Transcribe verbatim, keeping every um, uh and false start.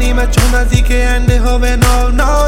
ਨਹੀਂ ਮੈਂ ਚਾਹੁੰਦਾ ਸੀ ਕਿ ਐਂਡ ਹੋਵੇ no no